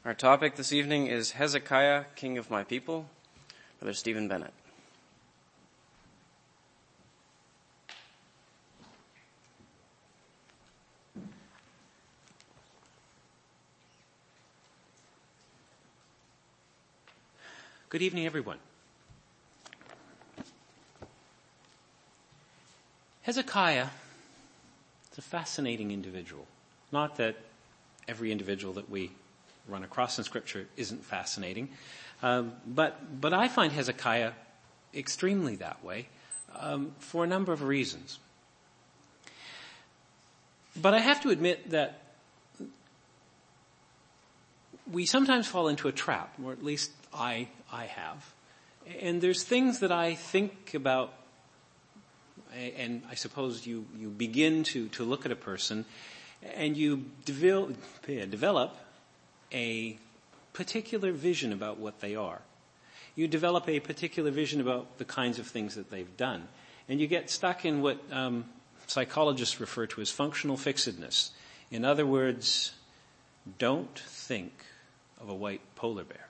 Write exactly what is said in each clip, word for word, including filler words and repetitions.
Our topic this evening is Hezekiah, King of My People. Brother Stephen Bennett. Good evening, everyone. Hezekiah is a fascinating individual. Not that every individual that we run across in Scripture isn't fascinating, um, but but I find Hezekiah extremely that way um, for a number of reasons. But I have to admit that we sometimes fall into a trap, or at least I I have. And there's things that I think about, and I suppose you, you begin to, to look at a person and you develop, develop a particular vision about what they are. You develop a particular vision about the kinds of things that they've done. And you get stuck in what um, psychologists refer to as functional fixedness. In other words, don't think of a white polar bear.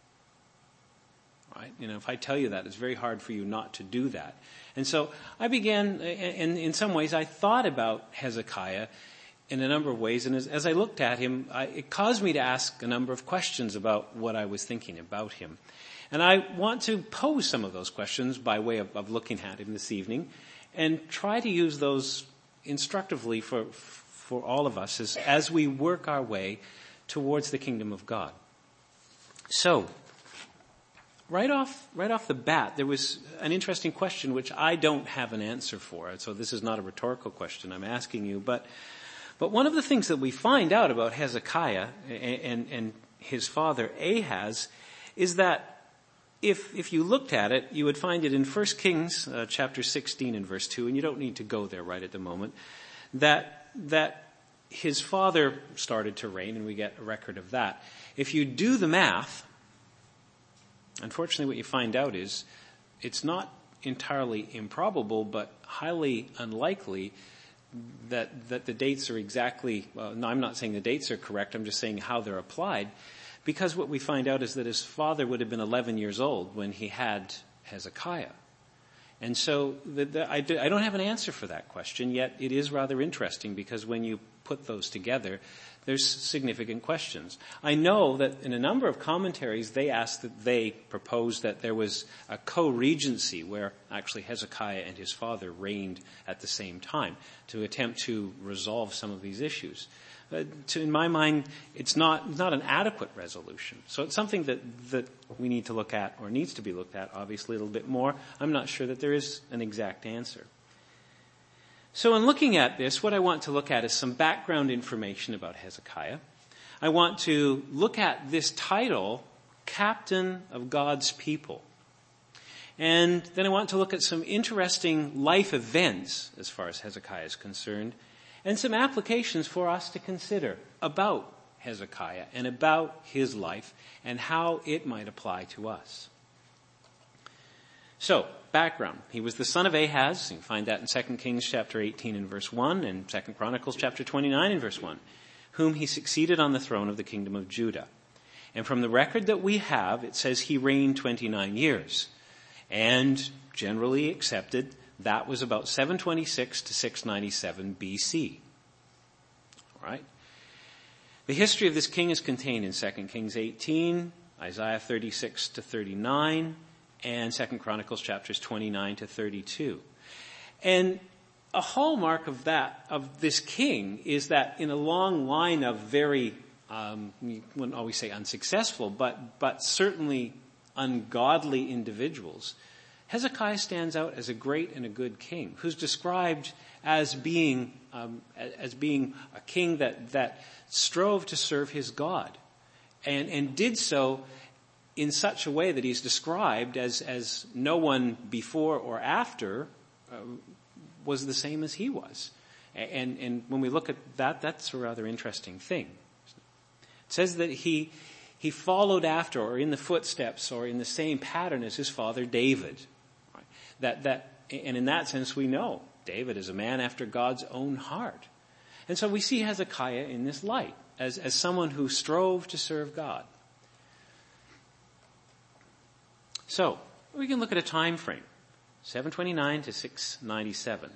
Right? You know, if I tell you that, it's very hard for you not to do that. And so I began, and in some ways I thought about Hezekiah in a number of ways, and as, as I looked at him, I, it caused me to ask a number of questions about what I was thinking about him. And I want to pose some of those questions by way of, of looking at him this evening, and try to use those instructively for for all of us as, as we work our way towards the kingdom of God. So, right off right off the bat, there was an interesting question which I don't have an answer for. So this is not a rhetorical question I'm asking you, but But one of the things that we find out about Hezekiah and, and, and his father Ahaz is that if if you looked at it, you would find it in First Kings uh, chapter sixteen and verse two, and you don't need to go there right at the moment, that that his father started to reign, and we get a record of that. If you do the math, unfortunately what you find out is it's not entirely improbable, but highly unlikely that that the dates are exactly, well, no, I'm not saying the dates are correct, I'm just saying how they're applied, because what we find out is that his father would have been eleven years old when he had Hezekiah. And so the, the, I, do, I don't have an answer for that question, yet it is rather interesting because when you put those together, there's significant questions. I know that in a number of commentaries, they asked that they proposed that there was a co-regency where actually Hezekiah and his father reigned at the same time to attempt to resolve some of these issues. Uh, to, in my mind, it's not not an adequate resolution. So it's something that, that we need to look at, or needs to be looked at, obviously, a little bit more. I'm not sure that there is an exact answer. So in looking at this, what I want to look at is some background information about Hezekiah. I want to look at this title, Captain of God's People. And then I want to look at some interesting life events as far as Hezekiah is concerned, and some applications for us to consider about Hezekiah and about his life and how it might apply to us. So, background. He was the son of Ahaz. You can find that in Second Kings chapter eighteen and verse one and Second Chronicles chapter twenty-nine and verse one, whom he succeeded on the throne of the kingdom of Judah. And from the record that we have, it says he reigned twenty-nine years. And generally accepted, that was about seven twenty-six to six ninety-seven B C. All right. The history of this king is contained in Second Kings eighteen, Isaiah thirty-six to thirty-nine, and Second Chronicles chapters twenty-nine to thirty-two. And a hallmark of that, of this king, is that in a long line of very, um, you wouldn't always say unsuccessful, but, but certainly ungodly individuals, Hezekiah stands out as a great and a good king, who's described as being, um, as being a king that, that strove to serve his God, and, and did so in such a way that he's described as, as no one before or after uh, was the same as he was. And, and when we look at that, that's a rather interesting thing. It says that he, he followed after, or in the footsteps, or in the same pattern as his father David. Right? That, that, and in that sense we know David is a man after God's own heart. And so we see Hezekiah in this light, as, as someone who strove to serve God. So, we can look at a time frame, seven twenty-nine to six ninety-seven.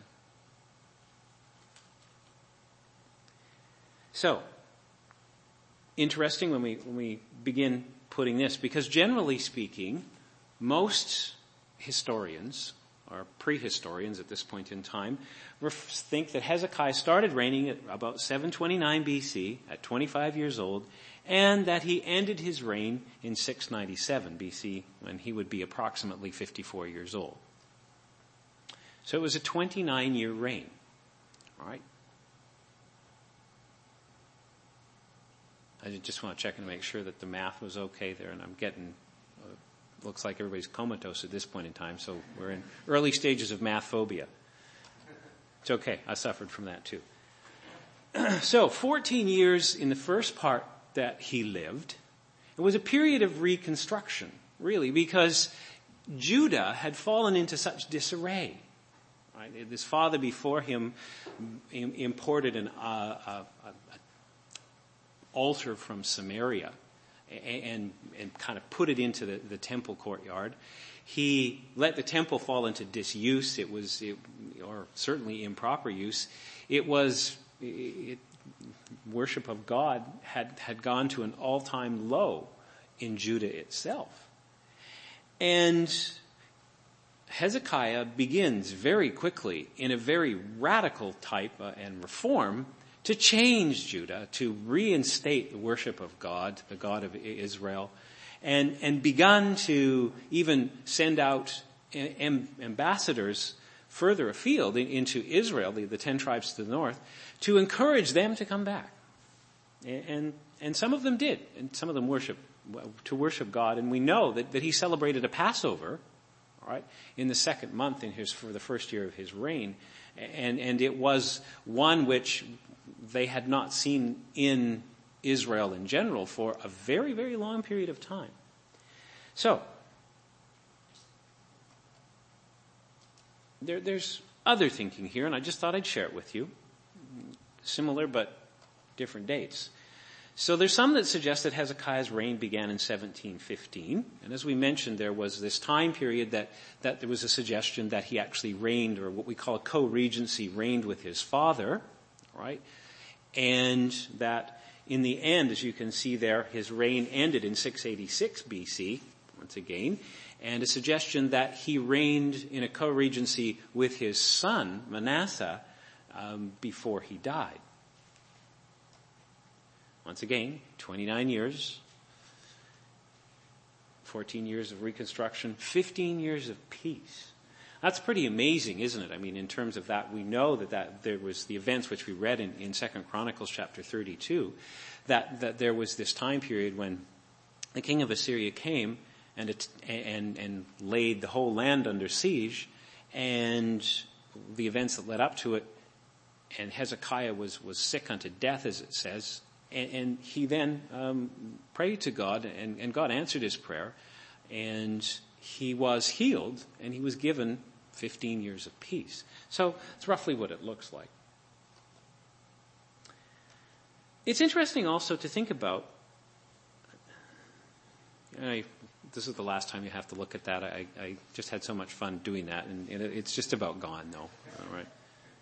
So, interesting when we when we begin putting this, because generally speaking, most historians, or prehistorians at this point in time, think that Hezekiah started reigning at about seven twenty-nine B C, at twenty-five years old, and that he ended his reign in six ninety-seven B C, when he would be approximately fifty-four years old. So it was a twenty-nine-year reign. All right. I just want to check and make sure that the math was okay there, and I'm getting, uh, looks like everybody's comatose at this point in time, so we're in early stages of math phobia. It's okay, I suffered from that too. So, fourteen years in the first part that he lived, it was a period of reconstruction, really, because Judah had fallen into such disarray. Right? His father before him imported an uh, a, a altar from Samaria and, and kind of put it into the, the temple courtyard. He let the temple fall into disuse. It was, it, or certainly improper use. It was, it, worship of God had, had gone to an all-time low in Judah itself. And Hezekiah begins very quickly in a very radical type uh, and reform to change Judah, to reinstate the worship of God, the God of Israel, and, and begun to even send out am, ambassadors further afield in, into Israel, the, the ten tribes to the north, to encourage them to come back. And, and, and some of them did, and some of them worship, to worship God. And we know that, that he celebrated a Passover, all right, in the second month in his, for the first year of his reign. And, and it was one which they had not seen in Israel in general for a very, very long period of time. So, there, there's other thinking here, and I just thought I'd share it with you. Similar but different dates. So there's some that suggest that Hezekiah's reign began in seventeen fifteen. And as we mentioned, there was this time period that, that there was a suggestion that he actually reigned, or what we call a co-regency, reigned with his father, right? And that in the end, as you can see there, his reign ended in six eighty-six B C, once again, and a suggestion that he reigned in a co-regency with his son, Manasseh, um, before he died. Once again, twenty-nine years, fourteen years of reconstruction, fifteen years of peace. That's pretty amazing, isn't it? I mean, in terms of that, we know that, that there was the events which we read in, in Second Chronicles chapter thirty-two, that, that there was this time period when the king of Assyria came and, it, and, and laid the whole land under siege, and the events that led up to it, and Hezekiah was, was sick unto death, as it says, and, and he then um, prayed to God, and, and God answered his prayer, and he was healed, and he was given fifteen years of peace. So it's roughly what it looks like. It's interesting also to think about, I, this is the last time you have to look at that. I, I just had so much fun doing that, and, and it's just about gone though. All right.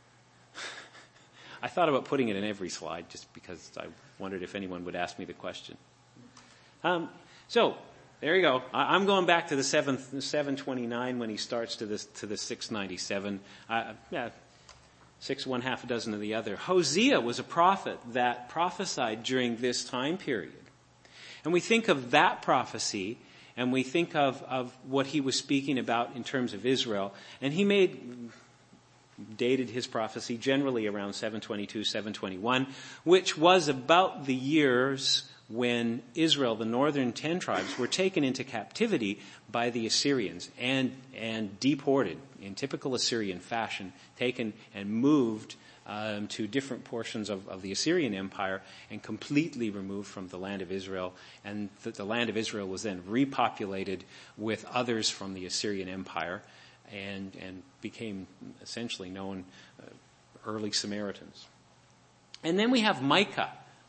I thought about putting it in every slide just because I wondered if anyone would ask me the question. Um, so, there you go. I'm going back to the seventh, seven twenty-nine when he starts to this to the six ninety-seven. Uh, yeah, six one half a dozen of the other. Hosea was a prophet that prophesied during this time period, and we think of that prophecy, and we think of of what he was speaking about in terms of Israel, and he made dated his prophecy generally around seven twenty-two, seven twenty-one, which was about the years when Israel, the northern ten tribes, were taken into captivity by the Assyrians and, and deported in typical Assyrian fashion, taken and moved um, to different portions of, of the Assyrian Empire and completely removed from the land of Israel. And the, the land of Israel was then repopulated with others from the Assyrian Empire and, and became essentially known uh, early Samaritans. And then we have Micah.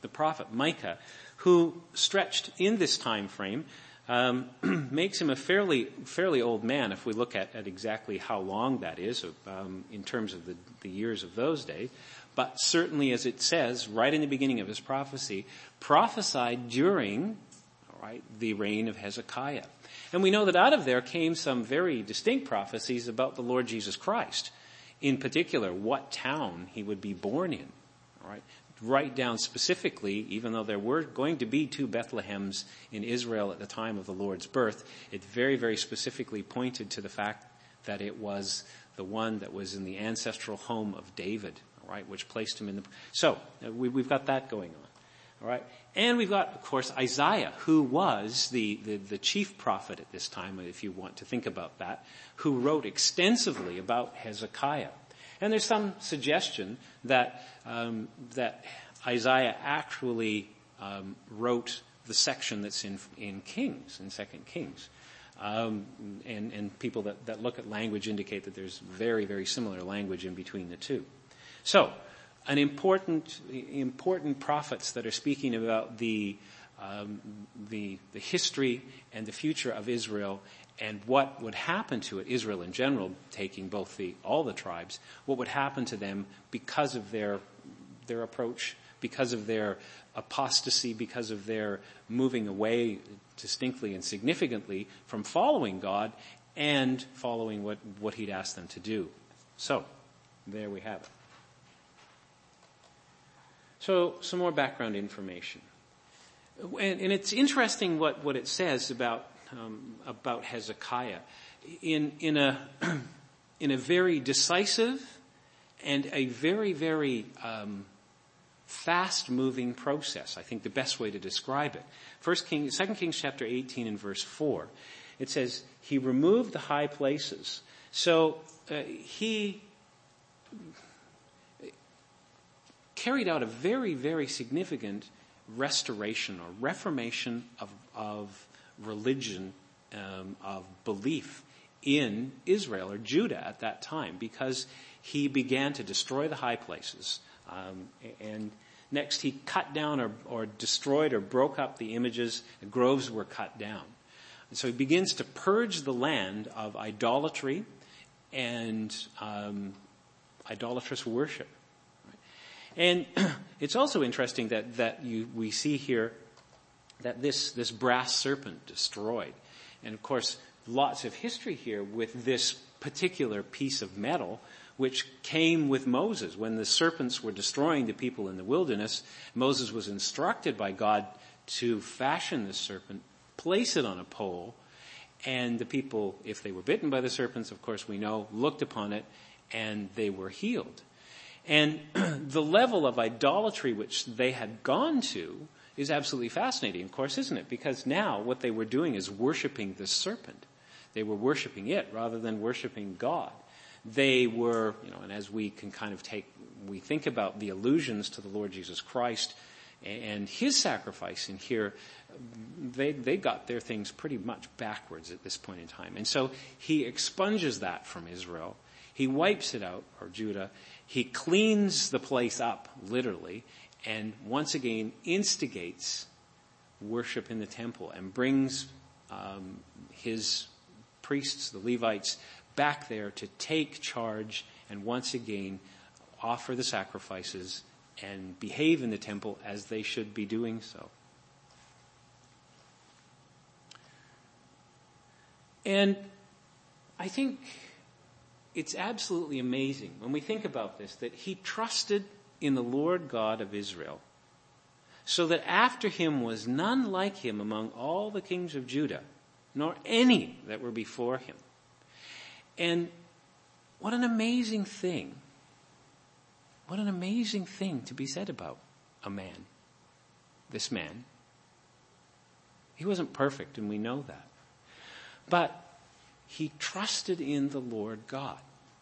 the prophet Micah, who stretched in this time frame um, makes him a fairly fairly old man if we look at, at exactly how long that is um, in terms of the, the years of those days. But certainly, as it says right in the beginning of his prophecy, prophesied during all right, the reign of Hezekiah. And we know that out of there came some very distinct prophecies about the Lord Jesus Christ. In particular, what town he would be born in. All right, right down specifically, even though there were going to be two Bethlehems in Israel at the time of the Lord's birth, it very, very specifically pointed to the fact that it was the one that was in the ancestral home of David, all right, which placed him in the... So, uh, we, we've got that going on, all right? And we've got, of course, Isaiah, who was the, the, the chief prophet at this time, if you want to think about that, who wrote extensively about Hezekiah. And there's some suggestion that um, that Isaiah actually um, wrote the section that's in in Kings, in Second Kings. Um, and, and people that, that look at language indicate that there's very, very similar language in between the two. So, an important important prophets that are speaking about the um, the the history and the future of Israel and what would happen to it, Israel in general, taking both the all the tribes, what would happen to them because of their their approach, because of their apostasy, because of their moving away distinctly and significantly from following God and following what, what he'd asked them to do. So, there we have it. So, some more background information. And, and it's interesting what, what it says about um, about Hezekiah. In in a in a very decisive and a very, very um, fast-moving process. I think the best way to describe it. First King, Second Kings chapter eighteen and verse four. It says, he removed the high places. So uh, he carried out a very, very significant restoration or reformation of, of religion, um, of belief in Israel or Judah at that time, because he began to destroy the high places. Um, and next he cut down or, or destroyed or broke up the images. The groves were cut down. And so he begins to purge the land of idolatry and um, idolatrous worship. And it's also interesting that, that you, we see here that this, this brass serpent destroyed. And of course, lots of history here with this particular piece of metal, which came with Moses. When the serpents were destroying the people in the wilderness, Moses was instructed by God to fashion this serpent, place it on a pole, and the people, if they were bitten by the serpents, of course we know, looked upon it, and they were healed. And the level of idolatry which they had gone to is absolutely fascinating, of course, isn't it? Because now what they were doing is worshiping the serpent. They were worshiping it rather than worshiping God. They were, you know, and as we can kind of take, we think about the allusions to the Lord Jesus Christ and his sacrifice in here, they, they got their things pretty much backwards at this point in time. And so he expunges that from Israel. He wipes it out, or Judah. He cleans the place up, literally, and once again instigates worship in the temple and brings um, his priests, the Levites, back there to take charge and once again offer the sacrifices and behave in the temple as they should be doing so. And I think it's absolutely amazing when we think about this, that he trusted in the Lord God of Israel, so that after him was none like him among all the kings of Judah, nor any that were before him. And what an amazing thing. What an amazing thing to be said about a man. This man. He wasn't perfect, and we know that. But he trusted in the Lord God.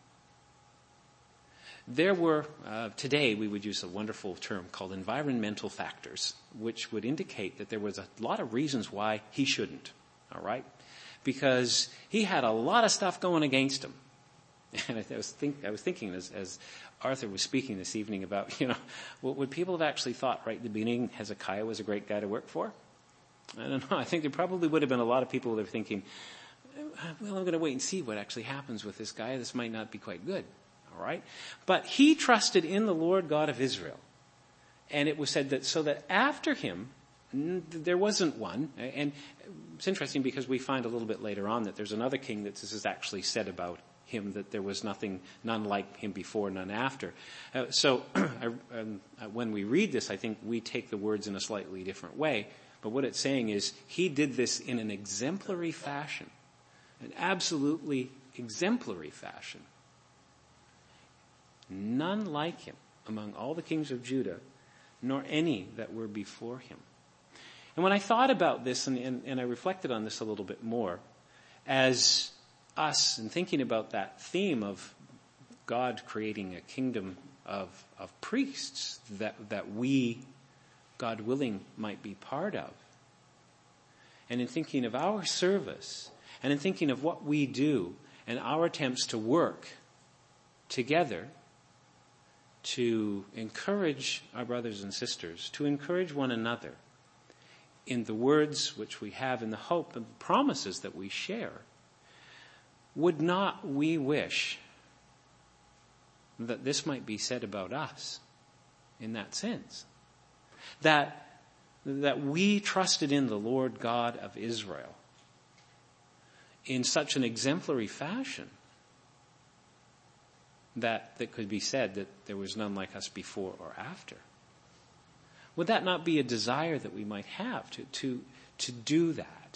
There were, uh, today we would use a wonderful term called environmental factors, which would indicate that there was a lot of reasons why he shouldn't. All right? Because he had a lot of stuff going against him. And I was, think, I was thinking as, as Arthur was speaking this evening about, you know, would people have actually thought right at the beginning Hezekiah was a great guy to work for? I don't know. I think there probably would have been a lot of people that were thinking, well, I'm going to wait and see what actually happens with this guy. This might not be quite good. All right. But he trusted in the Lord God of Israel. And it was said that so that after him, there wasn't one. And it's interesting because we find a little bit later on that there's another king that this is actually said about him, that there was nothing, none like him before, none after. Uh, so um, uh, when we read this, I think we take the words in a slightly different way. But what it's saying is he did this in an exemplary fashion, an absolutely exemplary fashion. None like him among all the kings of Judah, nor any that were before him. And when I thought about this, and, and, and I reflected on this a little bit more, as us, and thinking about that theme of God creating a kingdom of, of priests that, that we, God willing, might be part of, and in thinking of our service, and in thinking of what we do, and our attempts to work together to encourage our brothers and sisters, to encourage one another in the words which we have, in the hope and the promises that we share, would not we wish that this might be said about us in that sense? That, that we trusted in the Lord God of Israel in such an exemplary fashion that, that could be said that there was none like us before or after. Would that not be a desire that we might have to, to, to do that?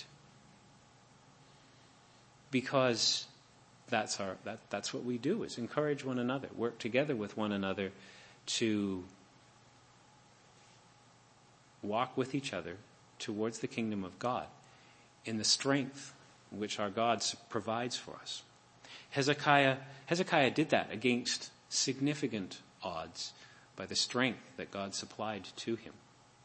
Because that's our, that, that's what we do, is encourage one another, work together with one another to walk with each other towards the kingdom of God in the strength which our God provides for us. Hezekiah, Hezekiah did that against significant odds by the strength that God supplied to him.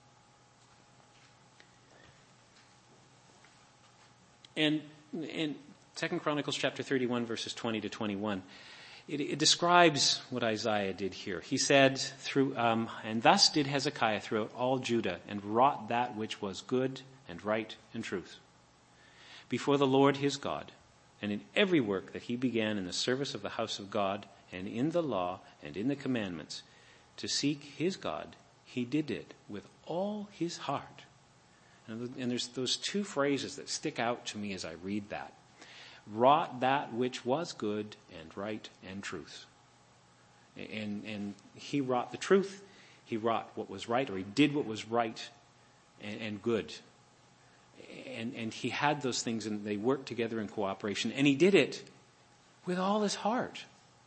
And in Second Chronicles chapter thirty-one, verses twenty to twenty-one, it, it describes what Isaiah did here. He said, "Through um, and thus did Hezekiah throughout all Judah, and wrought that which was good and right and truth before the Lord his God, and in every work that he began in the service of the house of God, and in the law and in the commandments, to seek his God, he did it with all his heart." And, and there's those two phrases that stick out to me as I read that. Wrought that which was good and right and truth. And, and he wrought the truth. He wrought what was right, or he did what was right and, and good. And, and he had those things, and they worked together in cooperation. And he did it with all his heart.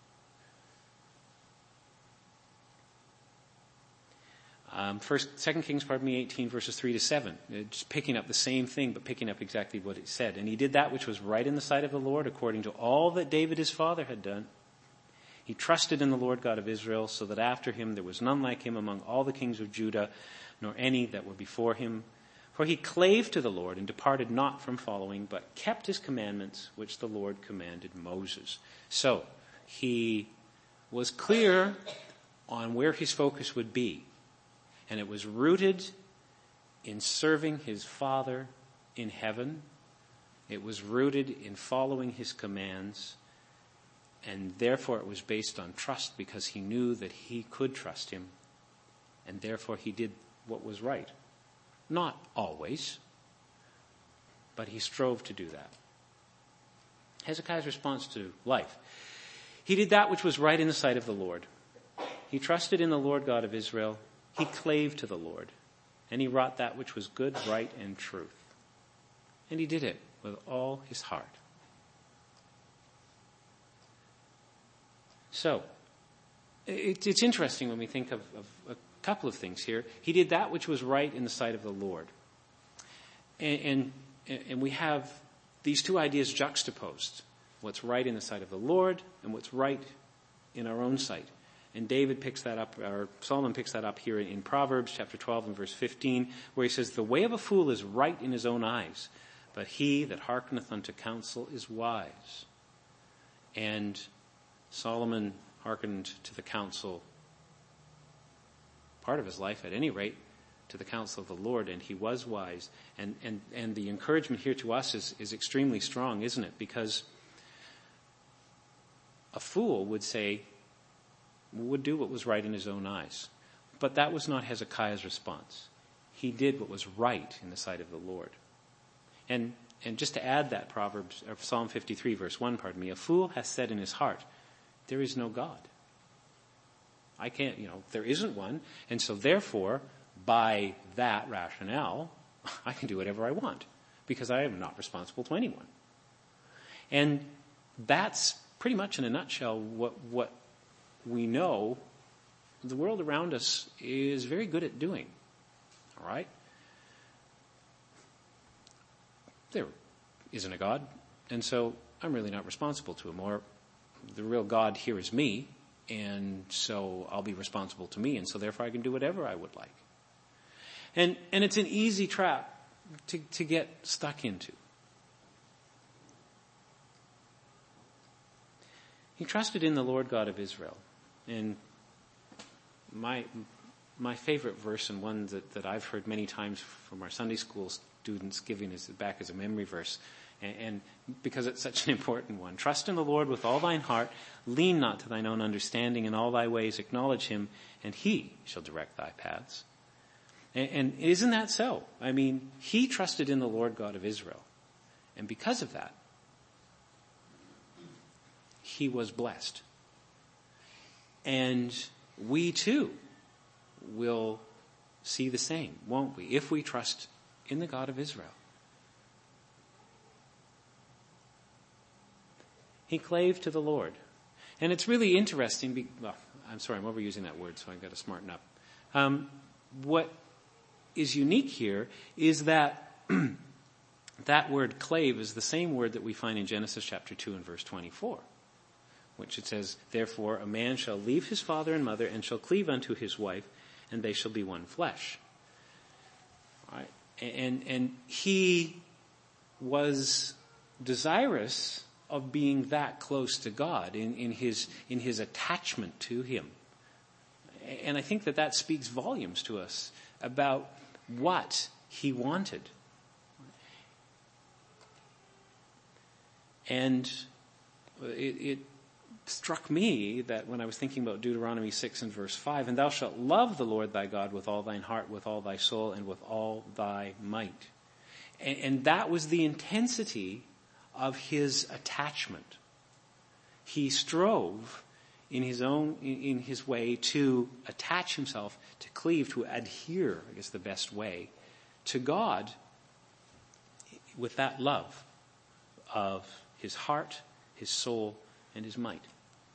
Um, first, Second Kings, pardon me, eighteen verses three to seven, uh, just picking up the same thing, but picking up exactly what it said. And he did that which was right in the sight of the Lord, according to all that David his father had done. He trusted in the Lord God of Israel, so that after him there was none like him among all the kings of Judah, nor any that were before him. For he clave to the Lord and departed not from following, but kept his commandments, which the Lord commanded Moses. So he was clear on where his focus would be. And it was rooted in serving his Father in heaven. It was rooted in following his commands. And therefore it was based on trust, because he knew that he could trust him. And therefore he did what was right. Not always, but he strove to do that. Hezekiah's response to life. He did that which was right in the sight of the Lord. He trusted in the Lord God of Israel. He clave to the Lord, and he wrought that which was good, right, and truth. And he did it with all his heart. So, it, it's interesting when we think of, of a couple of things here. He did that which was right in the sight of the Lord. And, and, and we have these two ideas juxtaposed. What's right in the sight of the Lord, and what's right in our own sight. And David picks that up, or Solomon picks that up here in Proverbs chapter twelve and verse fifteen, where he says, "The way of a fool is right in his own eyes, but he that hearkeneth unto counsel is wise." And Solomon hearkened to the counsel, part of his life at any rate, to the counsel of the Lord, and he was wise. And, and, and the encouragement here to us is, is extremely strong, isn't it? Because a fool would say, would do what was right in his own eyes. But that was not Hezekiah's response. He did what was right in the sight of the Lord. And and just to add that, Proverbs, or Psalm fifty-three, verse one, pardon me, a fool has said in his heart, there is no God. I can't, you know, there isn't one. And so therefore, by that rationale, I can do whatever I want because I am not responsible to anyone. And that's pretty much in a nutshell what, what we know the world around us is very good at doing. All right? There isn't a God, and so I'm really not responsible to him. Or the real God here is me, and so I'll be responsible to me, and so therefore I can do whatever I would like. And and it's an easy trap to, to get stuck into. He trusted in the Lord God of Israel. And my my favorite verse, and one that, that I've heard many times from our Sunday school students giving is back as a memory verse, and, and because it's such an important one. Trust in the Lord with all thine heart, lean not to thine own understanding, in all thy ways acknowledge him, and he shall direct thy paths. And, and isn't that so? I mean, he trusted in the Lord God of Israel. And because of that, he was blessed. And we too will see the same, won't we, if we trust in the God of Israel. He clave to the Lord. And it's really interesting, be, well, I'm sorry, I'm overusing that word, so I've got to smarten up. Um, what is unique here is that that word clave is the same word that we find in Genesis chapter two and verse twenty-four, which it says, therefore a man shall leave his father and mother and shall cleave unto his wife, and they shall be one flesh. All right. And, and he was desirous of being that close to God in, in his, in his attachment to him. And I think that that speaks volumes to us about what he wanted. And it, it struck me that when I was thinking about Deuteronomy six and verse five, and thou shalt love the Lord thy God with all thine heart, with all thy soul, and with all thy might. And, and that was the intensity of his attachment. He strove in his own, in, in his way to attach himself, to cleave, to adhere, I guess the best way, to God with that love of his heart, his soul, and his might.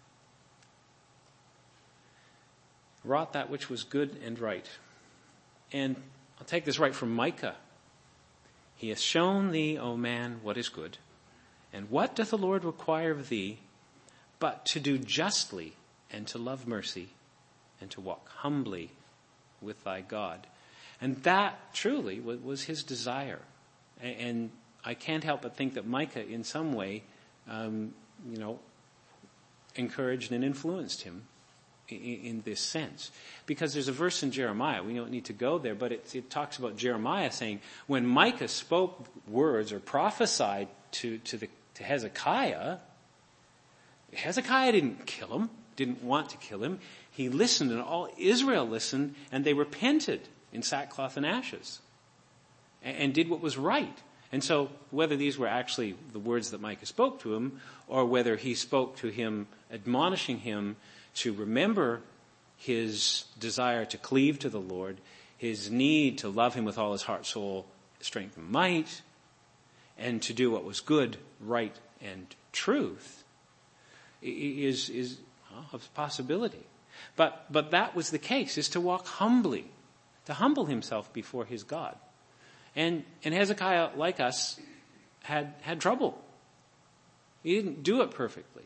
Wrought that which was good and right. And I'll take this right from Micah. He hath shown thee, O man, what is good. And what doth the Lord require of thee, but to do justly, and to love mercy, and to walk humbly with thy God. And that truly was his desire. And I can't help but think that Micah, in some way, um, you know, encouraged and influenced him in, in this sense. Because there's a verse in Jeremiah, we don't need to go there, but it, it talks about Jeremiah saying, when Micah spoke words or prophesied to, to, the, to Hezekiah, Hezekiah didn't kill him, didn't want to kill him. He listened, and all Israel listened, and they repented in sackcloth and ashes and, and did what was right. And so whether these were actually the words that Micah spoke to him, or whether he spoke to him admonishing him to remember his desire to cleave to the Lord, his need to love him with all his heart, soul, strength, and might, and to do what was good, right, and truth, is is well, a possibility. But but that was the case, is to walk humbly, to humble himself before his God. And and Hezekiah, like us, had had trouble. He didn't do it perfectly.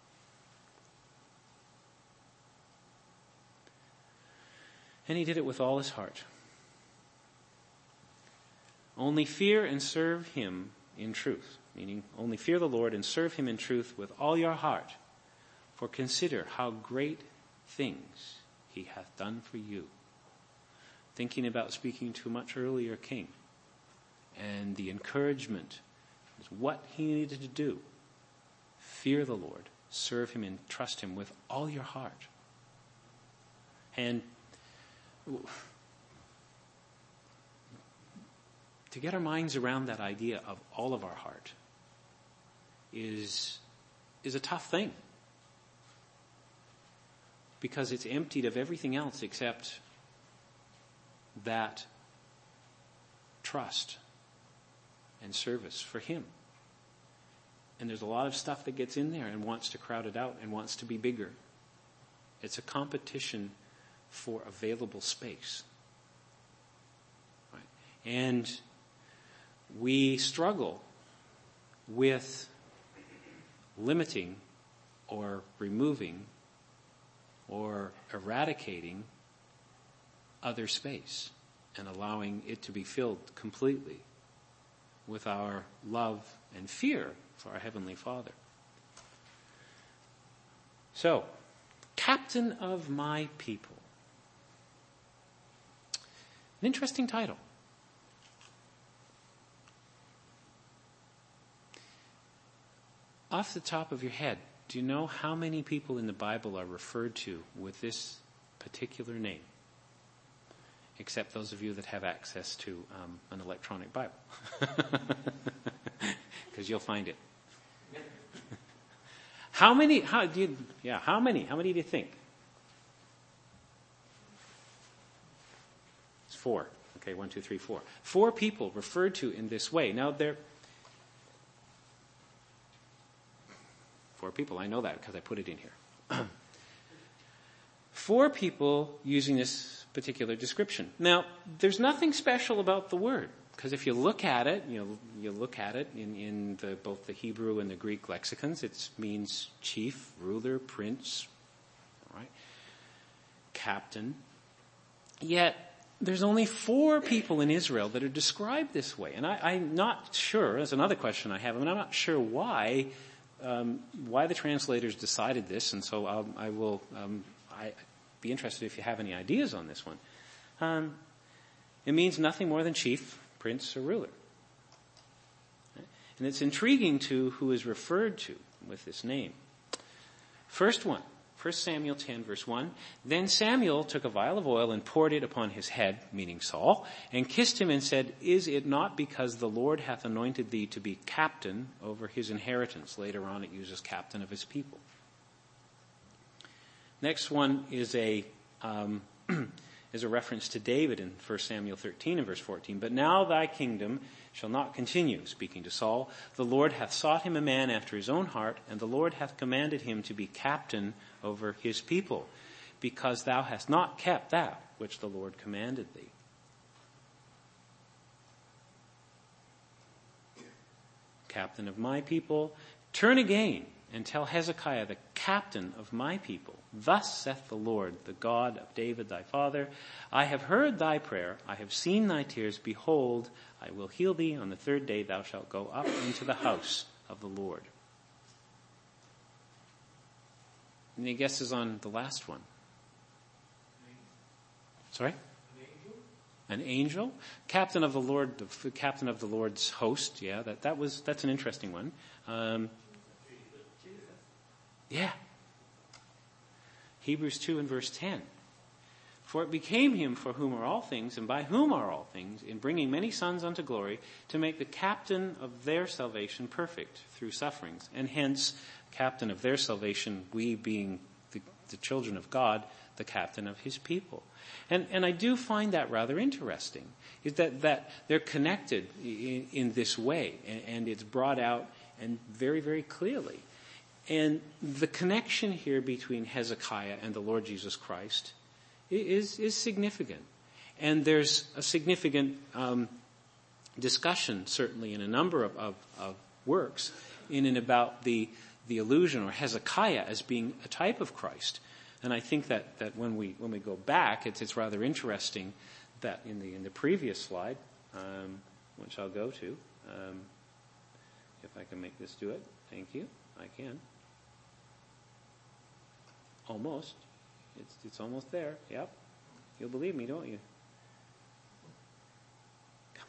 And he did it with all his heart. Only fear and serve him in truth, meaning only fear the Lord and serve him in truth with all your heart. For consider how great things he hath done for you. Thinking about speaking to a much earlier king, and the encouragement is what he needed to do. Fear the Lord, serve him and trust him with all your heart. And to get our minds around that idea of all of our heart is, is a tough thing. Because it's emptied of everything else except that trust and service for him. And there's a lot of stuff that gets in there and wants to crowd it out and wants to be bigger. It's a competition for available space. Right? And we struggle with limiting or removing or eradicating other space and allowing it to be filled completely with our love and fear for our Heavenly Father. So, Captain of My People. An interesting title. Off the top of your head, do you know how many people in the Bible are referred to with this particular name? Except those of you that have access to um, an electronic Bible. Because you'll find it. How many, how do you, yeah, how many, how many do you think? It's four. Okay, one, two, three, four. Four people referred to in this way. Now they're, four people, I know that because I put it in here. Four people using this particular description. Now, there's nothing special about the word, because if you look at it, you know, you look at it in, in the, both the Hebrew and the Greek lexicons, it means chief, ruler, prince, all right, captain. Yet, there's only four people in Israel that are described this way. And I, I'm not sure, that's another question I have, I mean, I'm not sure why, um, why the translators decided this, and so um, I will, um, I, be interested if you have any ideas on this one. Um, it means nothing more than chief, prince, or ruler. And it's intriguing to who is referred to with this name. First one, First Samuel ten, verse one. Then Samuel took a vial of oil and poured it upon his head, meaning Saul, and kissed him and said, Is it not because the Lord hath anointed thee to be captain over his inheritance? Later on it uses captain of his people. Next one is a um, is a reference to David in First Samuel thirteen and verse fourteen. But now thy kingdom shall not continue, speaking to Saul. The Lord hath sought him a man after his own heart, and the Lord hath commanded him to be captain over his people, because thou hast not kept that which the Lord commanded thee. Captain of my people, turn again and tell Hezekiah, the captain of my people, Thus saith the Lord, the God of David thy father, I have heard thy prayer, I have seen thy tears, behold, I will heal thee, on the third day thou shalt go up into the house of the Lord. Any guesses on the last one? Sorry? An angel? Captain of the Lord, the captain of the Lord's host, yeah, that, that was, that's an interesting one. Um, yeah. Hebrews two and verse ten. For it became him for whom are all things, and by whom are all things, in bringing many sons unto glory, to make the captain of their salvation perfect through sufferings. And hence, captain of their salvation, we being the, the children of God, the captain of his people. And, and I do find that rather interesting, is that, that they're connected in, in this way, and, and it's brought out and very, very clearly. And the connection here between Hezekiah and the Lord Jesus Christ is, is significant. And there's a significant um, discussion, certainly in a number of, of, of works, in and about the, the allusion, or Hezekiah as being a type of Christ. And I think that, that when we when we go back, it's it's rather interesting that in the in the previous slide, um, which I'll go to, um, if I can make this do it, thank you, I can. Almost. It's, it's almost there. Yep. You'll believe me, don't you? Come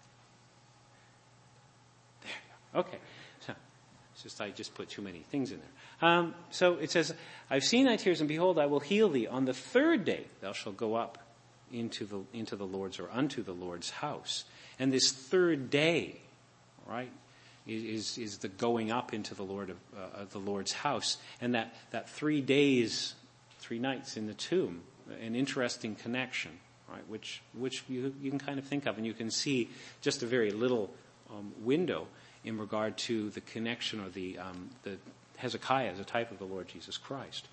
on. There you go. Okay. So, it's just I just put too many things in there. Um, so it says, I've seen thy tears, and behold, I will heal thee. On the third day thou shalt go up into the into the Lord's, or unto the Lord's house. And this third day, right, is is the going up into the Lord of uh, the Lord's house. And that, that three days, three nights in the tomb, an interesting connection, right, which which you you can kind of think of, and you can see just a very little um, window in regard to the connection, or the um, the Hezekiah as a type of the Lord Jesus Christ.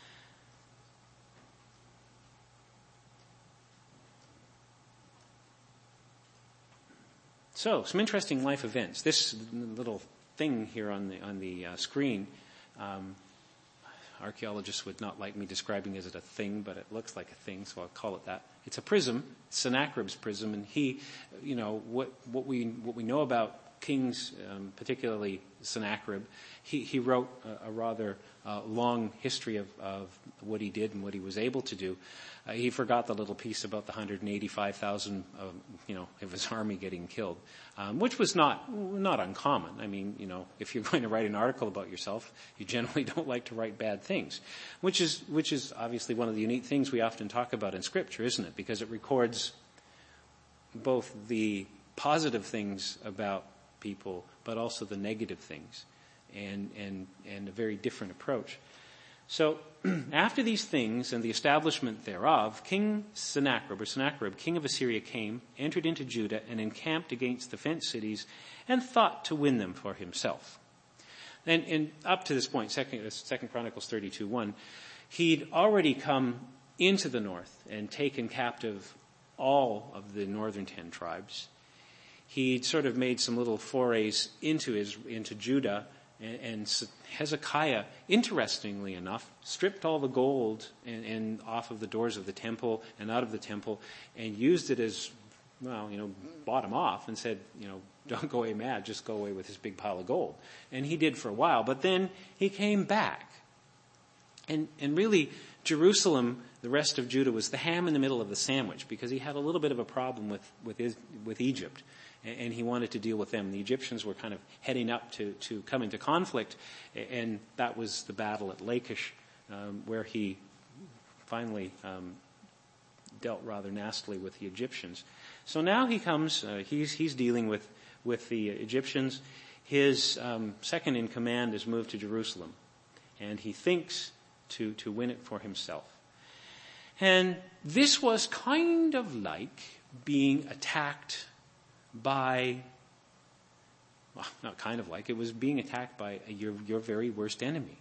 So, some interesting life events. This little thing here on the on the uh, screen, um, archaeologists would not like me describing it as a thing, but it looks like a thing, so I'll call it that. It's a prism, Sennacherib's prism, and he, you know, what what we what we know about kings, um, particularly Sennacherib, he he wrote a, a rather uh, long history of, of what he did and what he was able to do. Uh, he forgot the little piece about the one hundred eighty-five thousand, uh, you know, of his army getting killed, um, which was not not uncommon. I mean, you know, if you're going to write an article about yourself, you generally don't like to write bad things, which is which is obviously one of the unique things we often talk about in Scripture, isn't it? Because it records both the positive things about people, but also the negative things, and and and a very different approach. So after these things and the establishment thereof, King Sennacherib, or Sennacherib, king of Assyria, came, entered into Judah, and encamped against the fenced cities, and thought to win them for himself. And, and up to this point, Second, Second Chronicles thirty-two one, he'd already come into the north and taken captive all of the northern ten tribes. He'd sort of made some little forays into his into Judah. And, and Hezekiah, interestingly enough, stripped all the gold and, and off of the doors of the temple and out of the temple, and used it as, well, you know, bought him off and said, you know, don't go away mad, just go away with his big pile of gold. And he did for a while, but then he came back. And, and really, Jerusalem, the rest of Judah, was the ham in the middle of the sandwich, because he had a little bit of a problem with, with, his, with Egypt. And he wanted to deal with them. The Egyptians were kind of heading up to, to come into conflict, and that was the battle at Lachish, um, where he finally um, dealt rather nastily with the Egyptians. So now he comes, uh, he's he's dealing with, with the Egyptians. His um, second in command is moved to Jerusalem, and he thinks to, to win it for himself. And this was kind of like being attacked by, well, not kind of like, it was being attacked by your, your very worst enemy.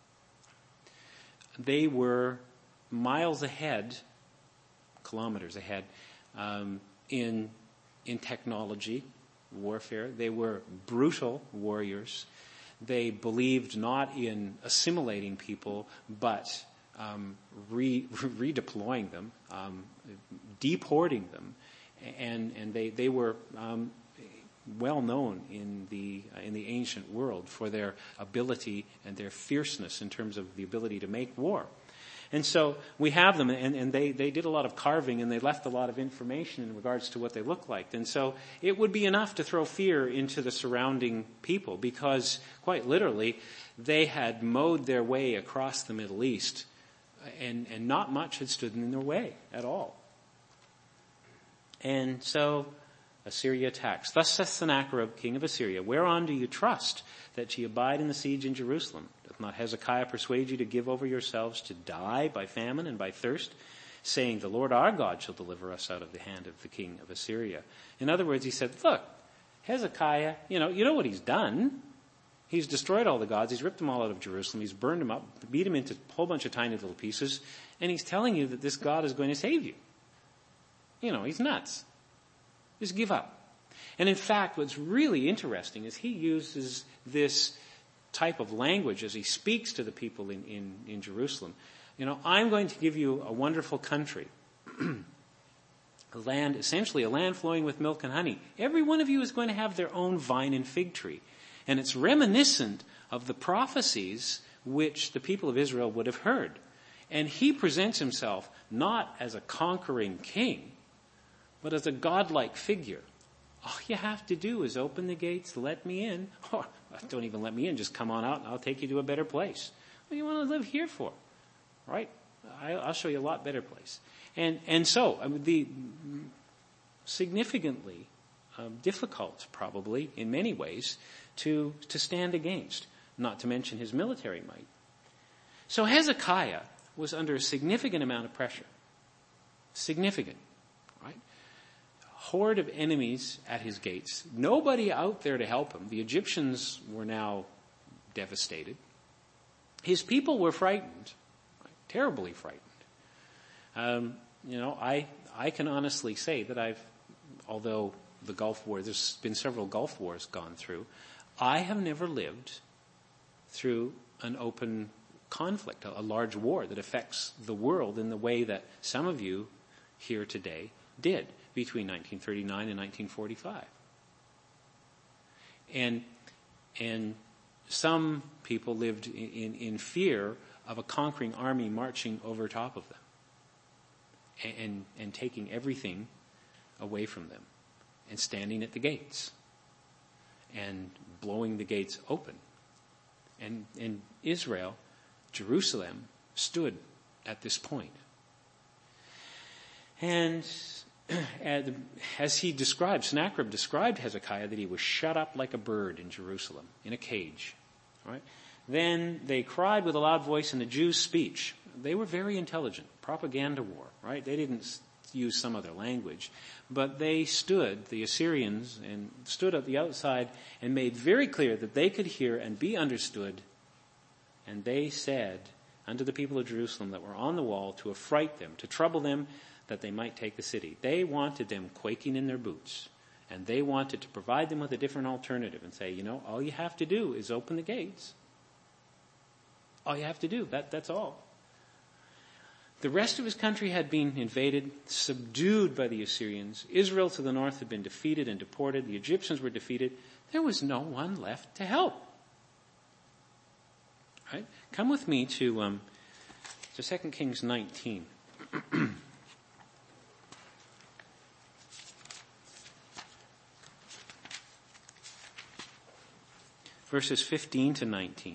They were miles ahead, kilometers ahead, um, in, in technology, warfare. They were brutal warriors. They believed not in assimilating people, but um, re, redeploying them, um, deporting them. And, and they, they were um, well known in the uh, in the ancient world for their ability and their fierceness in terms of the ability to make war. And so we have them, and, and they, they did a lot of carving, and they left a lot of information in regards to what they looked like. And so it would be enough to throw fear into the surrounding people, because quite literally they had mowed their way across the Middle East, and, and not much had stood in their way at all. And so Assyria attacks. Thus saith Sennacherib, king of Assyria, whereon do you trust that ye abide in the siege in Jerusalem? Doth not Hezekiah persuade you to give over yourselves to die by famine and by thirst, saying, the Lord our God shall deliver us out of the hand of the king of Assyria? In other words, he said, look, Hezekiah, you know, you know what he's done. He's destroyed all the gods. He's ripped them all out of Jerusalem. He's burned them up, beat them into a whole bunch of tiny little pieces. And he's telling you that this God is going to save you. You know, he's nuts. Just give up. And in fact, what's really interesting is he uses this type of language as he speaks to the people in, in, in Jerusalem. You know, I'm going to give you a wonderful country. A land, essentially a land flowing with milk and honey. Every one of you is going to have their own vine and fig tree. And it's reminiscent of the prophecies which the people of Israel would have heard. And he presents himself not as a conquering king, but as a godlike figure. All you have to do is open the gates, let me in. Or don't even let me in, just come on out and I'll take you to a better place. What do you want to live here for? Right? I'll show you a lot better place. And and so, I mean, the significantly um, difficult, probably, in many ways, to, to stand against, not to mention his military might. So Hezekiah was under a significant amount of pressure. Significant, right? Horde of enemies at his gates. Nobody out there to help him. The Egyptians were now devastated. His people were frightened, right? Terribly frightened. Um, you know, I I can honestly say that I've, although the Gulf War, there's been several Gulf Wars gone through, I have never lived through an open conflict, a, a large war that affects the world in the way that some of you here today did between nineteen thirty-nine and nineteen forty-five. And, and some people lived in, in, in fear of a conquering army marching over top of them and, and, and taking everything away from them and standing at the gates and blowing the gates open. And, and Israel, Jerusalem, stood at this point. And as he described, Sennacherib described Hezekiah that he was shut up like a bird in Jerusalem, in a cage. Right? Then they cried with a loud voice in the Jews' speech. They were very intelligent. Propaganda war, right? They didn't use some other language. But they stood, the Assyrians, and stood at the outside and made very clear that they could hear and be understood. And they said unto the people of Jerusalem that were on the wall to affright them, to trouble them, that they might take the city. They wanted them quaking in their boots. And they wanted to provide them with a different alternative and say, you know, all you have to do is open the gates. All you have to do, that, that's all. The rest of his country had been invaded, subdued by the Assyrians. Israel to the north had been defeated and deported. The Egyptians were defeated. There was no one left to help. Right? Come with me to, um, to Second Kings nineteen. Verses fifteen to nineteen.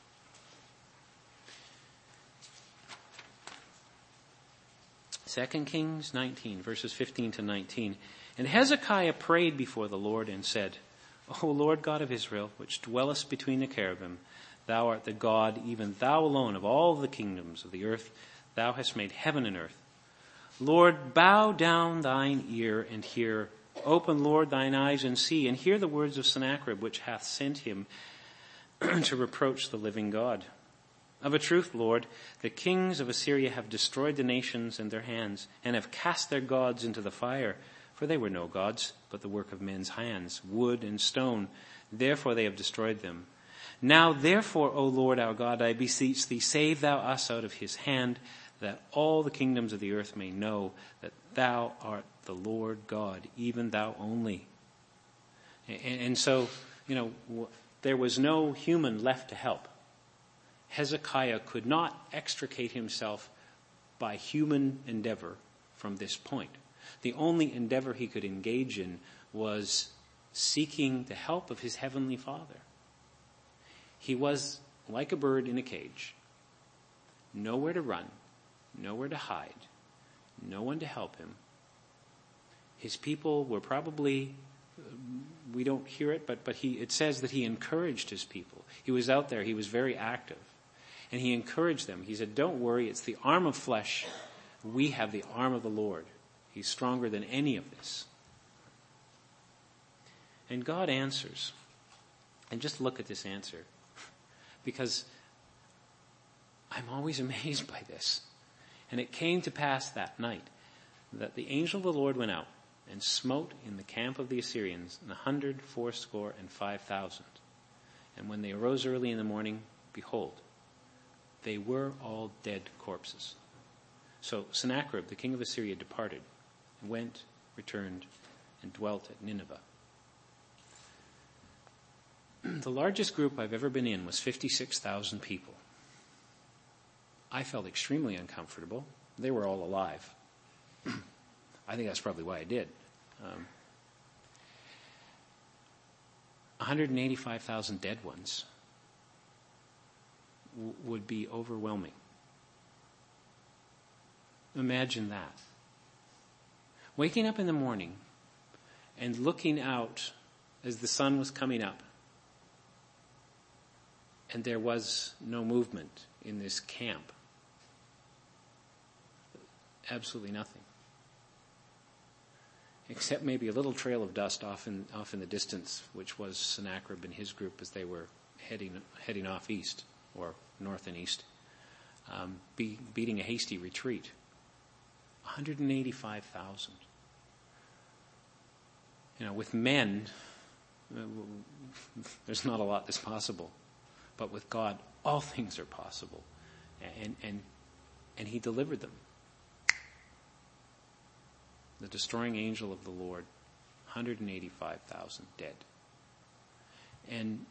Second Kings nineteen, verses fifteen to nineteen. And Hezekiah prayed before the Lord and said, O Lord God of Israel, which dwellest between the cherubim, thou art the God, even thou alone, of all the kingdoms of the earth. Thou hast made heaven and earth. Lord, bow down thine ear and hear. Open, Lord, thine eyes and see, and hear the words of Sennacherib, which hath sent him to reproach the living God. Of a truth, Lord, the kings of Assyria have destroyed the nations in their hands, and have cast their gods into the fire. For they were no gods, but the work of men's hands, wood and stone. Therefore they have destroyed them. Now therefore, O Lord our God, I beseech thee, save thou us out of his hand, that all the kingdoms of the earth may know that thou art the Lord God, even thou only. And, and so, you know, there was no human left to help. Hezekiah could not extricate himself by human endeavor from this point. The only endeavor he could engage in was seeking the help of his heavenly Father. He was like a bird in a cage, nowhere to run, nowhere to hide, no one to help him. His people were probably, we don't hear it, but, but he, it says that he encouraged his people. He was out there, he was very active. And he encouraged them. He said, don't worry, it's the arm of flesh. We have the arm of the Lord. He's stronger than any of this. And God answers. And just look at this answer. Because I'm always amazed by this. And it came to pass that night that the angel of the Lord went out and smote in the camp of the Assyrians an hundred fourscore and five thousand. And when they arose early in the morning, behold, they were all dead corpses. So Sennacherib, the king of Assyria, departed and went, returned, and dwelt at Nineveh. The largest group I've ever been in was fifty-six thousand people. I felt extremely uncomfortable. They were all alive. I think that's probably why I did. Um, one hundred eighty-five thousand dead ones w- would be overwhelming. Imagine that. Waking up in the morning and looking out as the sun was coming up, and there was no movement in this camp. Absolutely nothing. Except maybe a little trail of dust off in off in the distance, which was Sennacherib and his group as they were heading heading off east, or north and east, um, be, beating a hasty retreat. one hundred eighty-five thousand. You know, with men, there's not a lot that's possible, but with God, all things are possible, and and and He delivered them. The destroying angel of the Lord, one hundred eighty-five thousand dead. And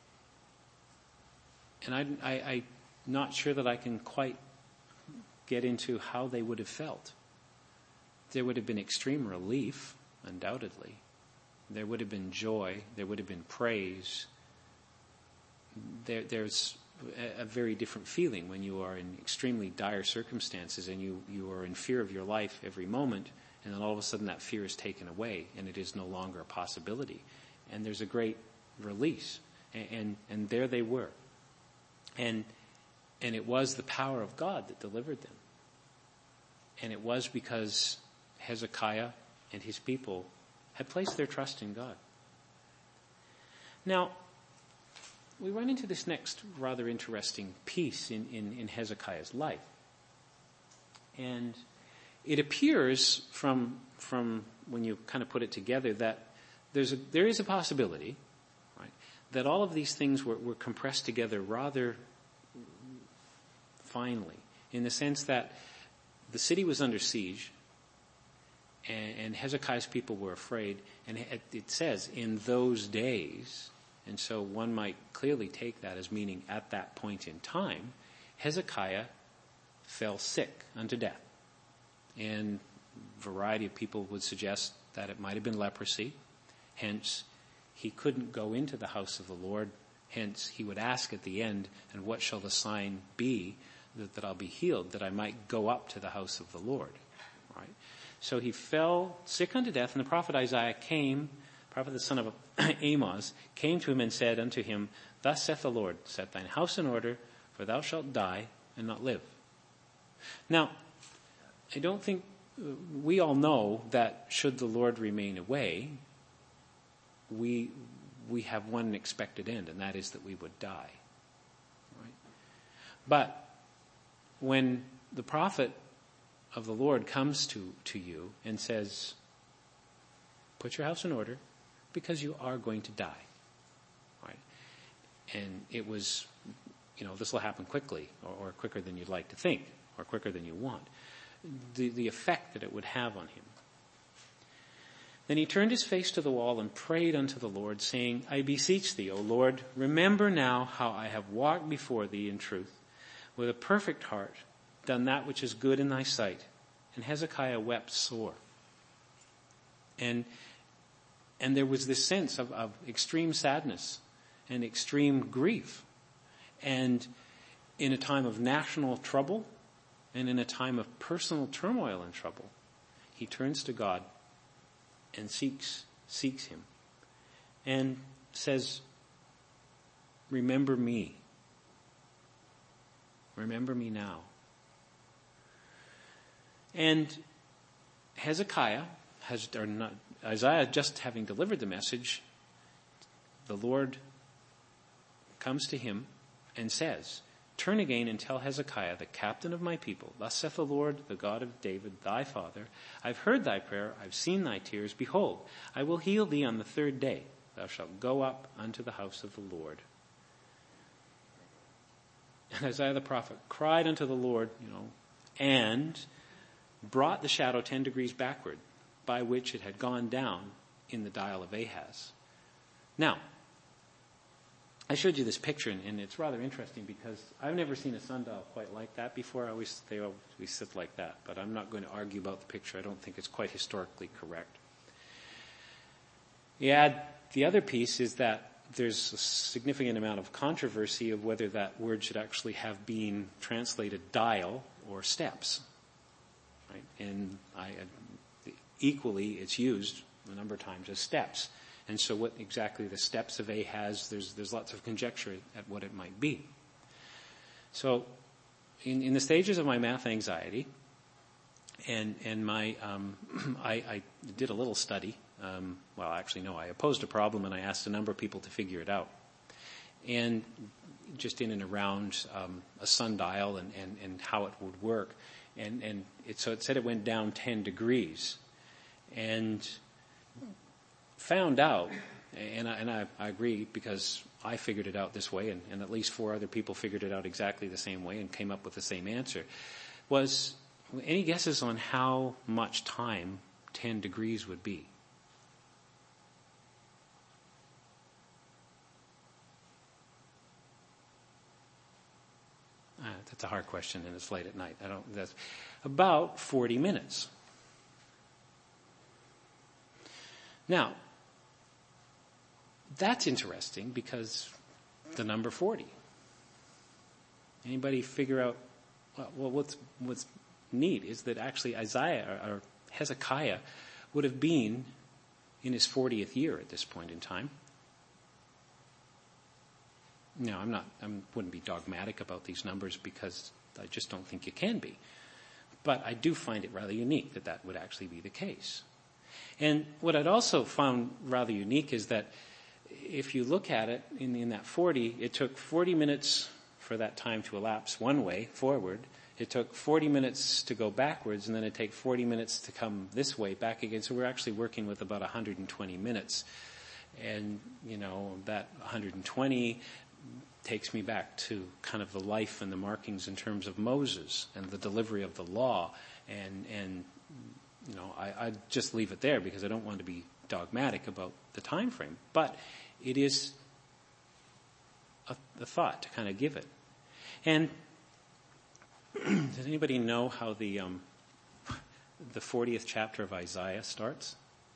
and I, I, I'm not sure that I can quite get into how they would have felt. There would have been extreme relief, undoubtedly. There would have been joy. There would have been praise. There, there's a, a very different feeling when you are in extremely dire circumstances and you, you are in fear of your life every moment. And then all of a sudden that fear is taken away and it is no longer a possibility. And there's a great release. And, and, and there they were. And, and it was the power of God that delivered them. And it was because Hezekiah and his people had placed their trust in God. Now, we run into this next rather interesting piece in, in, in Hezekiah's life. And it appears from from when you kind of put it together that there's a, there is a possibility, right, that all of these things were, were compressed together rather finely, in the sense that the city was under siege, and, and Hezekiah's people were afraid, and it, it says in those days, and so one might clearly take that as meaning at that point in time, Hezekiah fell sick unto death. And a variety of people would suggest that it might have been leprosy. Hence, he couldn't go into the house of the Lord. Hence, he would ask at the end, and what shall the sign be that, that I'll be healed, that I might go up to the house of the Lord? Right? So he fell sick unto death, and the prophet Isaiah came, prophet the son of Amos, came to him and said unto him, Thus saith the Lord, set thine house in order, for thou shalt die and not live. Now, I don't think, we all know that should the Lord remain away, we we have one expected end, and that is that we would die. Right? But when the prophet of the Lord comes to, to you and says, put your house in order because you are going to die. Right? And it was, you know, this will happen quickly, or, or quicker than you'd like to think, or quicker than you want. The, the effect that it would have on him. Then he turned his face to the wall and prayed unto the Lord, saying, I beseech thee, O Lord, remember now how I have walked before thee in truth, with a perfect heart, done that which is good in thy sight. And Hezekiah wept sore. And, and there was this sense of, of extreme sadness and extreme grief. And in a time of national trouble, and in a time of personal turmoil and trouble, he turns to God and seeks seeks him and says, remember me. Remember me now. And Hezekiah, has, or not, Isaiah just having delivered the message, the Lord comes to him and says, Turn again and tell Hezekiah, the captain of my people, Thus saith the Lord, the God of David, thy father, I've heard thy prayer, I've seen thy tears. Behold, I will heal thee on the third day. Thou shalt go up unto the house of the Lord. And Isaiah the prophet cried unto the Lord, you know, and brought the shadow ten degrees backward, by which it had gone down in the dial of Ahaz. Now, I showed you this picture, and, and it's rather interesting because I've never seen a sundial quite like that before. I always they always sit like that, but I'm not going to argue about the picture. I don't think it's quite historically correct. Yeah, the other piece is that there's a significant amount of controversy of whether that word should actually have been translated dial or steps. Right? And I, equally, it's used a number of times as steps. And so what exactly the steps of Ahaz, there's, there's lots of conjecture at what it might be. So in, in the stages of my math anxiety, and, and my, um, I, I did a little study. Um, well, actually, no, I posed a problem and I asked a number of people to figure it out. And just in and around um, a sundial and, and, and how it would work. And, and it, so it said it went down ten degrees. And found out, and I, and I, I agree because I figured it out this way, and, and at least four other people figured it out exactly the same way and came up with the same answer, was any guesses on how much time ten degrees would be? Uh, that's a hard question, and it's late at night. I don't. That's about forty minutes. Now, that's interesting because the number forty. Anybody figure out? Well, what's what's neat is that actually Isaiah or, or Hezekiah would have been in his fortieth year at this point in time. Now, I'm not. I wouldn't be dogmatic about these numbers because I just don't think you can be. But I do find it rather unique that that would actually be the case. And what I'd also found rather unique is that if you look at it in, in that forty, it took forty minutes for that time to elapse one way forward. It took forty minutes to go backwards, and then it take forty minutes to come this way back again. So we're actually working with about one hundred twenty minutes. And, you know, that one hundred twenty takes me back to kind of the life and the markings in terms of Moses and the delivery of the law. And, and you know, I, I just leave it there because I don't want to be dogmatic about the time frame. But it is a, a thought to kind of give it. And does anybody know how the um, the fortieth chapter of Isaiah starts?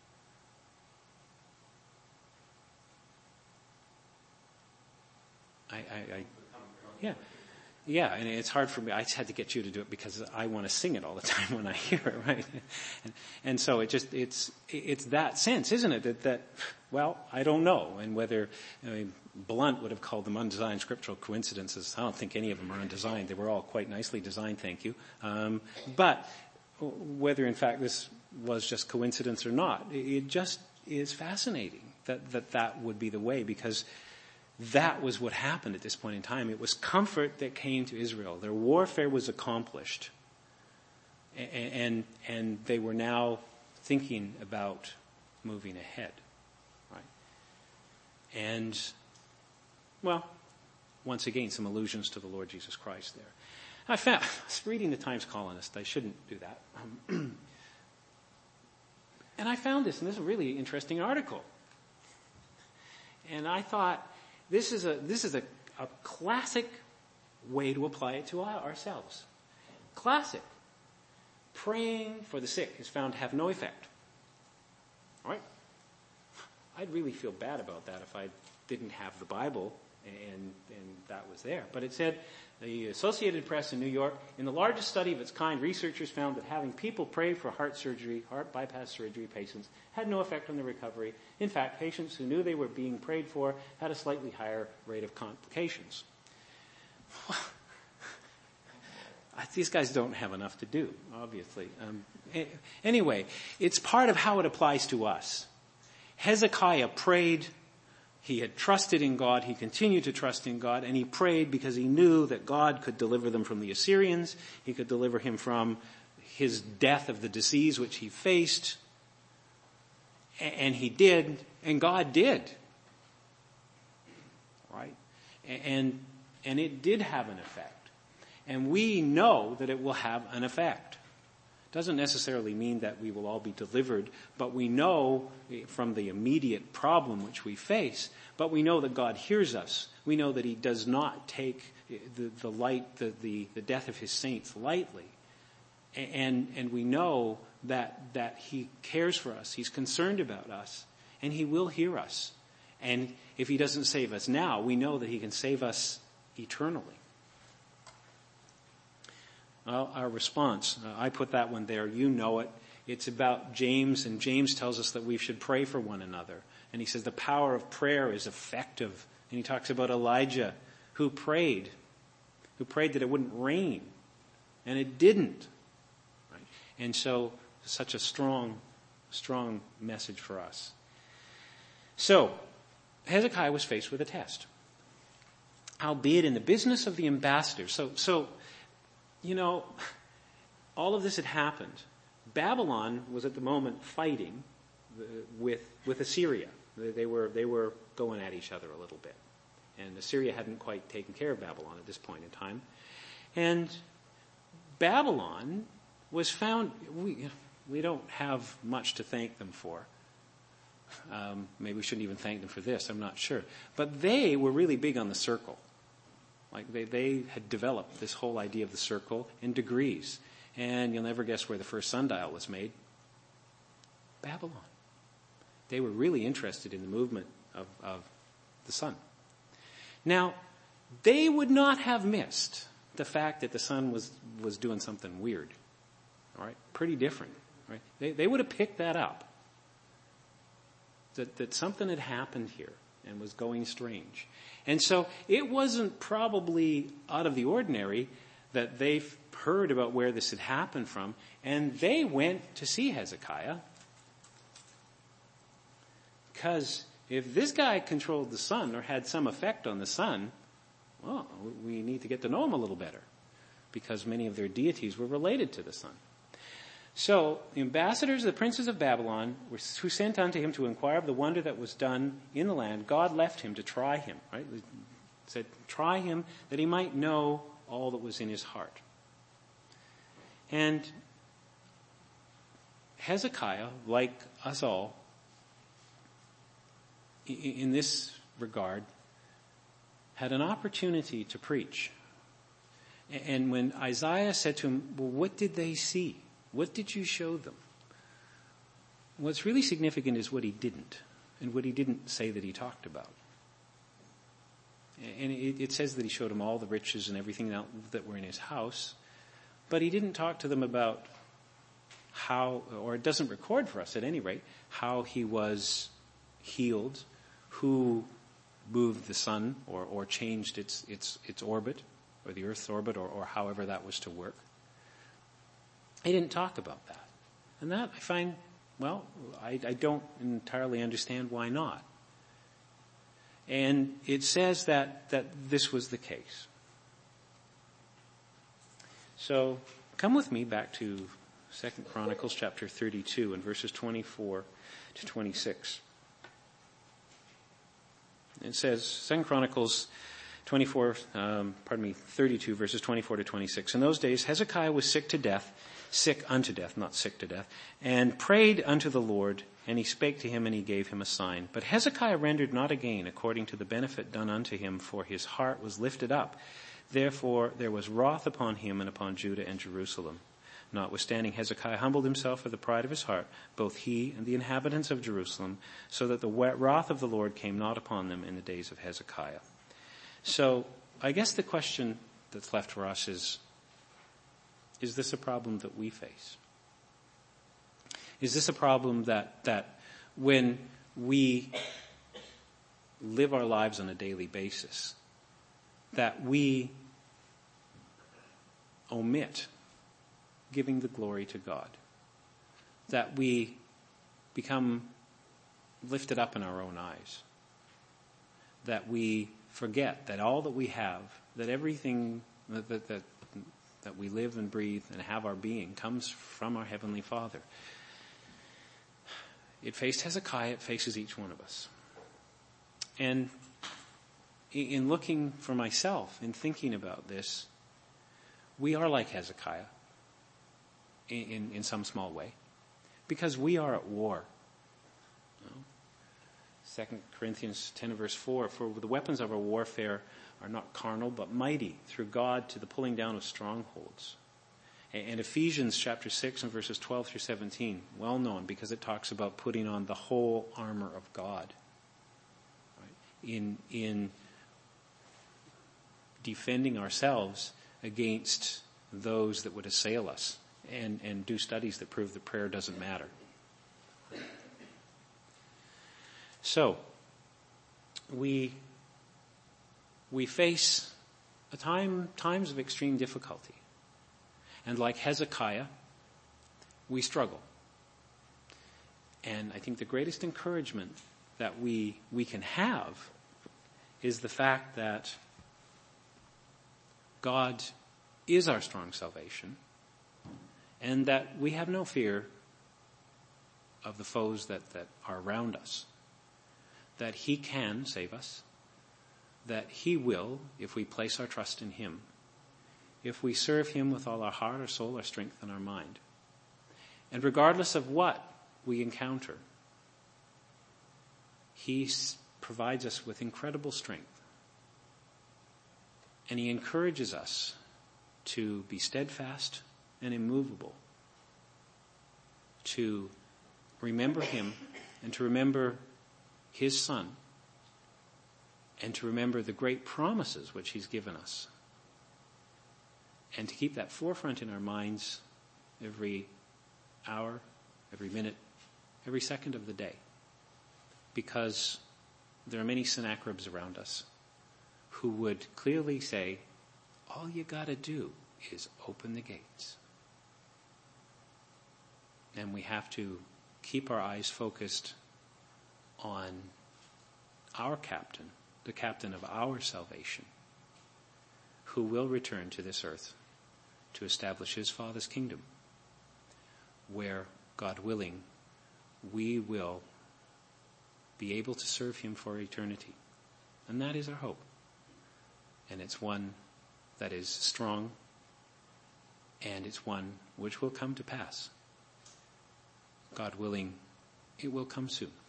I, I, I yeah. Yeah, and it's hard for me. I just had to get you to do it because I want to sing it all the time when I hear it, right? And, and so it just, it's, it's that sense, isn't it? That, that, well, I don't know. And whether, I mean, Blunt would have called them undesigned scriptural coincidences. I don't think any of them are undesigned. They were all quite nicely designed, thank you. Um, but whether in fact this was just coincidence or not, it just is fascinating that, that that would be the way, because that was what happened at this point in time. It was comfort that came to Israel. Their warfare was accomplished. And, and, and they were now thinking about moving ahead. Right? And, well, once again, some allusions to the Lord Jesus Christ there. I found, I was reading the Times Colonist. I shouldn't do that. Um, and I found this, and this is a really interesting article. And I thought, This is a this is a, a classic way to apply it to our, ourselves. Classic. Praying for the sick is found to have no effect. All right? I'd really feel bad about that if I didn't have the Bible and, and that was there. But it said, the Associated Press in New York, in the largest study of its kind, researchers found that having people pray for heart surgery, heart bypass surgery patients had no effect on their recovery. In fact, patients who knew they were being prayed for had a slightly higher rate of complications. These guys don't have enough to do, obviously. Um, anyway, it's part of how it applies to us. Hezekiah prayed. He had trusted in God. He continued to trust in God. And he prayed because he knew that God could deliver them from the Assyrians. He could deliver him from his death of the disease which he faced. And he did. And God did. Right? And, and it did have an effect. And we know that it will have an effect. Doesn't necessarily mean that we will all be delivered, but we know from the immediate problem which we face, but we know that God hears us. We know that he does not take the, the light, the, the, the death of his saints lightly. And, and we know that, that he cares for us. He's concerned about us, and he will hear us. And if he doesn't save us now, we know that he can save us eternally. Well, our response, uh, I put that one there. You know it. It's about James, and James tells us that we should pray for one another. And he says the power of prayer is effective. And he talks about Elijah, who prayed, who prayed that it wouldn't rain. And it didn't. Right? And so, such a strong, strong message for us. So, Hezekiah was faced with a test. Albeit in the business of the ambassador. So, so, you know, all of this had happened. Babylon was at the moment fighting with with Assyria. They were they were going at each other a little bit, and Assyria hadn't quite taken care of Babylon at this point in time. And Babylon was found. We we don't have much to thank them for. Um, maybe we shouldn't even thank them for this. I'm not sure, but they were really big on the circle. Like they, they had developed this whole idea of the circle in degrees. And you'll never guess where the first sundial was made. Babylon. They were really interested in the movement of, of the sun. Now, they would not have missed the fact that the sun was, was doing something weird. All right? Pretty different. Right? They, they would have picked that up. That, that something had happened here and was going strange. And so it wasn't probably out of the ordinary that they heard about where this had happened from, and they went to see Hezekiah. Because if this guy controlled the sun or had some effect on the sun, well, we need to get to know him a little better, because many of their deities were related to the sun. So the ambassadors of the princes of Babylon were, who sent unto him to inquire of the wonder that was done in the land, God left him to try him, right? He said, try him that he might know all that was in his heart. And Hezekiah, like us all, in this regard, had an opportunity to preach. And when Isaiah said to him, well, what did they see? What did you show them? What's really significant is what he didn't, and what he didn't say that he talked about. And it, it says that he showed them all the riches and everything that were in his house, but he didn't talk to them about how, or it doesn't record for us at any rate, how he was healed, who moved the sun or, or changed its, its, its orbit, or the Earth's orbit, or, or however that was to work. He didn't talk about that. And that I find, well, I, I don't entirely understand why not. And it says that, that this was the case. So come with me back to Second Chronicles chapter thirty-two and verses twenty-four to twenty-six. It says, Second Chronicles twenty-four, um, pardon me, thirty-two verses twenty-four to twenty-six. In those days, Hezekiah was sick to death, sick unto death, not sick to death, and prayed unto the Lord, and he spake to him, and he gave him a sign. But Hezekiah rendered not again according to the benefit done unto him, for his heart was lifted up. Therefore there was wrath upon him and upon Judah and Jerusalem. Notwithstanding, Hezekiah humbled himself for the pride of his heart, both he and the inhabitants of Jerusalem, so that the wrath of the Lord came not upon them in the days of Hezekiah. So I guess the question that's left for us is, is this a problem that we face? Is this a problem that, that when we live our lives on a daily basis, that we omit giving the glory to God? That we become lifted up in our own eyes? That we forget that all that we have, that everything that, that, that, that we live and breathe and have our being comes from our Heavenly Father? It faced Hezekiah, it faces each one of us. And in looking for myself, in thinking about this, we are like Hezekiah. in, in, in some small way. Because we are at war. You know? Second Corinthians ten verse four, for the weapons of our warfare are not carnal, but mighty through God to the pulling down of strongholds. And Ephesians chapter six and verses twelve through seventeen, well known because it talks about putting on the whole armor of God. Right? In, in defending ourselves against those that would assail us, and, and do studies that prove that prayer doesn't matter. So, we, we face a time, times of extreme difficulty. And like Hezekiah, we struggle. And I think the greatest encouragement that we, we can have is the fact that God is our strong salvation, and that we have no fear of the foes that, that are around us. That He can save us. That He will, if we place our trust in Him. If we serve Him with all our heart, our soul, our strength, and our mind. And regardless of what we encounter, He provides us with incredible strength. And He encourages us to be steadfast and immovable, to remember Him and to remember His Son, and to remember the great promises which He's given us, and to keep that forefront in our minds every hour, every minute, every second of the day, because there are many Sennacheribs around us who would clearly say, all you got to do is open the gates. And we have to keep our eyes focused on our captain, the captain of our salvation, who will return to this earth to establish His Father's kingdom, where, God willing, we will be able to serve Him for eternity. And that is our hope. And it's one that is strong, and it's one which will come to pass. God willing, it will come soon.